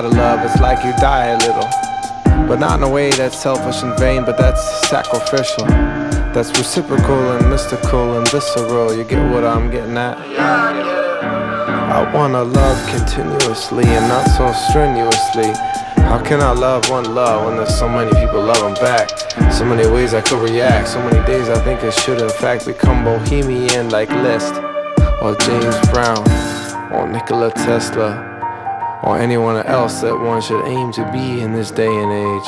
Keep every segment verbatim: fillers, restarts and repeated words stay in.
to love, it's like you die a little. But not in a way that's selfish and vain, but that's sacrificial. That's reciprocal and mystical and visceral. You get what I'm getting at? I wanna love continuously and not so strenuously. How can I love one love when there's so many people loving back? So many ways I could react, so many days I think it should in fact become bohemian like Liszt, or James Brown, or Nikola Tesla, or anyone else that one should aim to be in this day and age.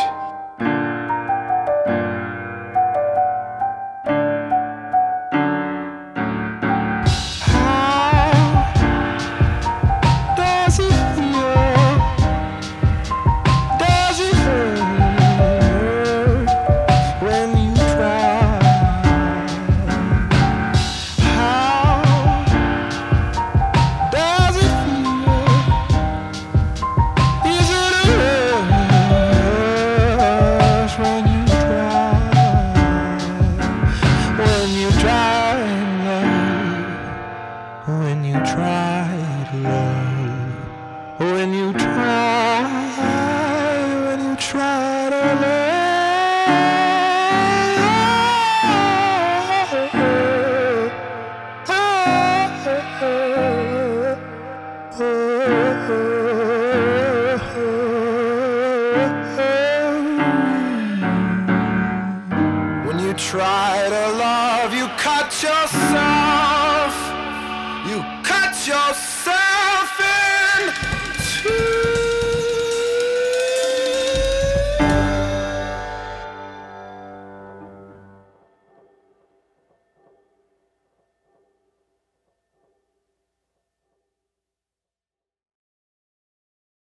Try to love, you cut yourself, you cut yourself.